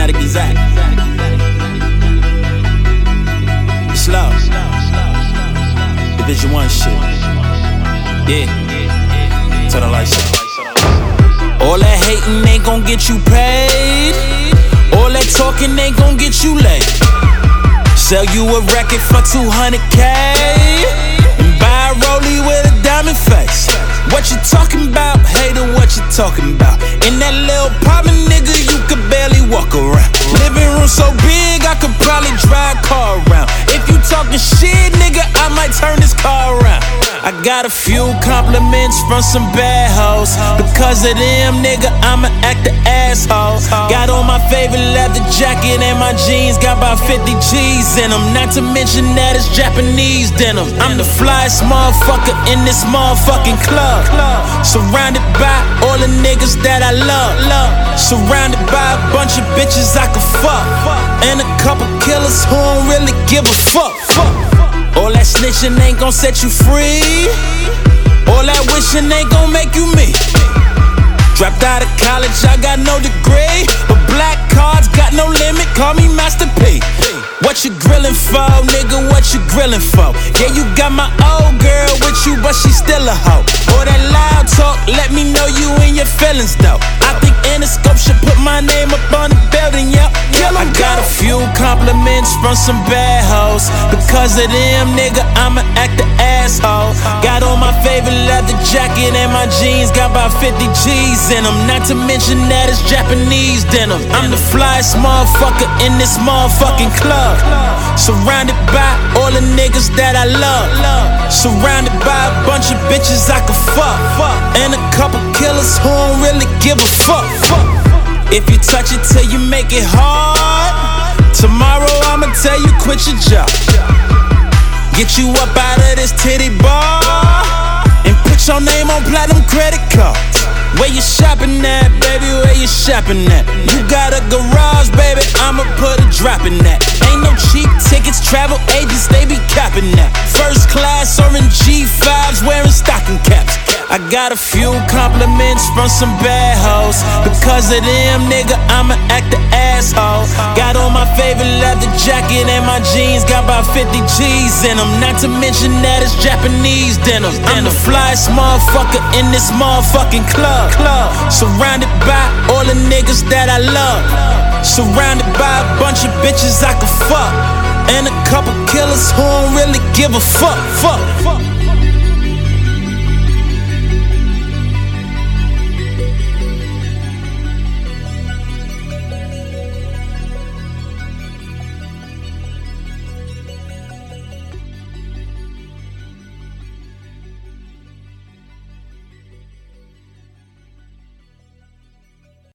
exotic. It's love. Division 1 shit. Yeah. Tell the lights up. All that hating ain't gon' get you paid. All that talking ain't gon' get you laid. Sell you a record for $200K and buy a rollie with a diamond face. What you talking about? Hater, what you talking about? In that little apartment, nigga, you could barely walk around. Living room so big, I could probably drive a car around. If you talking shit, nigga, I might turn this car around. I got a few compliments from some bad hoes. Because of them, nigga, I'ma act the asshole. Got on my favorite leather jacket and my jeans got about 50 G's in them. Not to mention that it's Japanese denim. I'm the flyest motherfucker in this motherfucking club. Surrounded by all the niggas that I love. Surrounded by a bunch of bitches I could fuck. And a couple killers who don't really give a fuck. All that snitching ain't gon' set you free. All that wishing ain't gon' make you me. Dropped out of college, I got no degree, but black cards got no limit, call me Master P. What you grillin' for, nigga, what you grillin' for? Yeah, you got my old girl with you, but she still a hoe. All that loud talk, let me know you in your feelings, though. I think Interscope should put my name up on the building, yep. I got a few compliments from some bad hoes. Because of them, nigga, I'ma act the asshole. Got on my favorite leather jacket and my jeans got about 50 G's in them. Not to mention that it's Japanese denim. I'm the flyest motherfucker in this motherfucking club. Surrounded by all the niggas that I love. Surrounded by a bunch of bitches I could fuck. And a couple killers who don't really give a fuck. If you touch it till you make it hard, tomorrow I'ma tell you quit your job. Get you up out of this titty bar and put your name on platinum credit cards. Where you shopping at, baby, where you shopping at? You got a garage, baby, I'ma put a drop in that. Ain't no cheap tickets, travel agents, they be capping that. First class or in G5s wearing stocking caps. I got a few compliments from some bad hoes. Because of them, nigga, I'ma act the asshole. Got on my favorite leather jacket and my jeans got about 50 G's in them. Not to mention that it's Japanese denim. I'm the flyest motherfucker in this motherfucking club. Surrounded by all the niggas that I love. Surrounded by a bunch of bitches I could fuck. And a couple killers who don't really give a fuck.